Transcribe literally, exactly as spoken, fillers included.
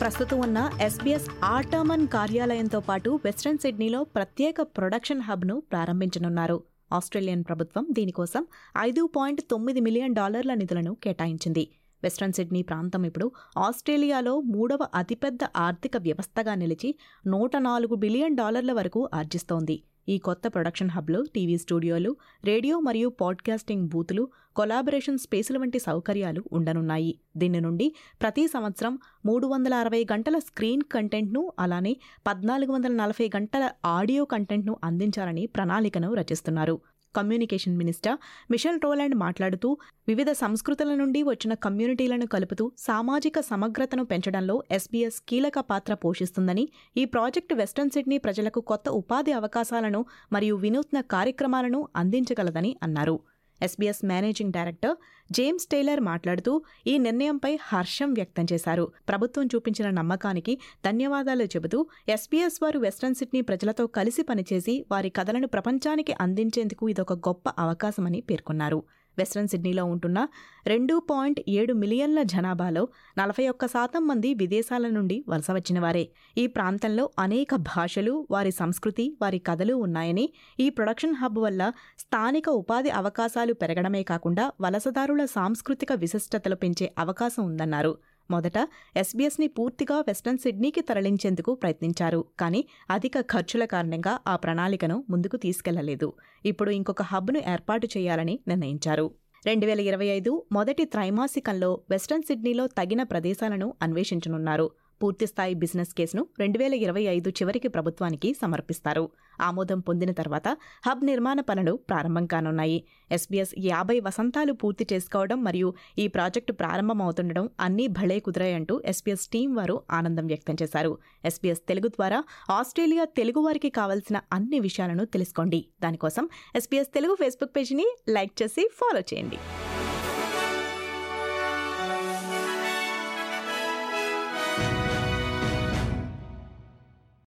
ప్రస్తుతం ఉన్న ఎస్బీఎస్ ఆటమన్ కార్యాలయంతో పాటు వెస్ట్రన్ సిడ్నీలో ప్రత్యేక ప్రొడక్షన్ హబ్ను ప్రారంభించనున్నారు. ఆస్ట్రేలియన్ ప్రభుత్వం దీనికోసం ఐదు పాయింట్ తొమ్మిది మిలియన్ డాలర్ల నిధులను కేటాయించింది. వెస్ట్రన్ సిడ్నీ ప్రాంతం ఇప్పుడు ఆస్ట్రేలియాలో మూడవ అతిపెద్ద ఆర్థిక వ్యవస్థగా నిలిచి నూట నాలుగు బిలియన్ డాలర్ల వరకు ఆర్జిస్తోంది. ఈ కొత్త ప్రొడక్షన్ హబ్లో టీవీ స్టూడియోలు, రేడియో మరియు పాడ్కాస్టింగ్ బూతులు, కొలాబరేషన్ స్పేసుల వంటి సౌకర్యాలు ఉండనున్నాయి. దీని నుండి ప్రతి సంవత్సరం మూడు వందల అరవై గంటల స్క్రీన్ కంటెంట్ను, అలానే పద్నాలుగు వందల నలభై గంటల ఆడియో కంటెంట్ను అందించాలని ప్రణాళికను రచిస్తున్నారు. కమ్యూనికేషన్ మినిస్టర్ మిషెల్ రోలాండ్ మాట్లాడుతూ, వివిధ సంస్కృతుల నుండి వచ్చిన కమ్యూనిటీలను కలుపుతూ సామాజిక సమగ్రతను పెంచడంలో ఎస్బీఎస్ కీలక పాత్ర పోషిస్తుందని, ఈ ప్రాజెక్టు వెస్ట్రన్ సిడ్నీ ప్రజలకు కొత్త ఉపాధి అవకాశాలను మరియు వినూత్న కార్యక్రమాలను అందించగలదని అన్నారు. SBS managing director James Taylor మాట్లాడుతూ, ఈ నిర్ణయంపై హర్షం వ్యక్తం చేశారు. ప్రభుత్వం చూపించిన నమ్మకానికి ధన్యవాదాలు చెబుతూ, ఎస్బీఎస్ వారు వెస్ట్రన్ సిడ్నీ ప్రజలతో కలిసి పనిచేసి వారి కథలను ప్రపంచానికి అందించేందుకు ఇదొక గొప్ప అవకాశమని పేర్కొన్నారు. వెస్ట్రన్ సిడ్నీలో ఉంటున్న రెండు పాయింట్ ఏడు మిలియన్ల జనాభాలో నలభై ఒక్క శాతం మంది విదేశాల నుండి వలస వచ్చిన వారే. ఈ ప్రాంతంలో అనేక భాషలు, వారి సంస్కృతి, వారి కథలు ఉన్నాయని, ఈ ప్రొడక్షన్ హబ్ వల్ల స్థానిక ఉపాధి అవకాశాలు పెరగడమే కాకుండా వలసదారుల సాంస్కృతిక విశిష్టతలు పెంచే అవకాశం ఉందన్నారు. మొదట ఎస్బీఎస్ని పూర్తిగా వెస్ట్రన్ సిడ్నీకి తరలించేందుకు ప్రయత్నించారు. కానీ అధిక ఖర్చుల కారణంగా ఆ ప్రణాళికను ముందుకు తీసుకెళ్లలేదు. ఇప్పుడు ఇంకొక హబ్ను ఏర్పాటు చేయాలని నిర్ణయించారు. రెండు వేల ఇరవై ఐదు మొదటి త్రైమాసికంలో వెస్ట్రన్ సిడ్నీలో తగిన ప్రదేశాలను అన్వేషించనున్నారు. పూర్తిస్థాయి బిజినెస్ కేసును రెండు వేల ఇరవై ఐదు చివరికి ప్రభుత్వానికి సమర్పిస్తారు. ఆమోదం పొందిన తర్వాత హబ్ నిర్మాణ పనులు ప్రారంభం కానున్నాయి. ఎస్బీఎస్ యాభై వసంతాలు పూర్తి చేసుకోవడం మరియు ఈ ప్రాజెక్టు ప్రారంభమవుతుండడం అన్నీ భలే కుదిరాయంటూ ఎస్బీఎస్ టీం వారు ఆనందం వ్యక్తం చేశారు. ఎస్బీఎస్ తెలుగు ద్వారా ఆస్ట్రేలియా తెలుగు వారికి కావాల్సిన అన్ని విషయాలను తెలుసుకోండి. దానికోసం ఎస్బీఎస్ తెలుగు ఫేస్బుక్ పేజీని లైక్ చేసి ఫాలో చేయండి.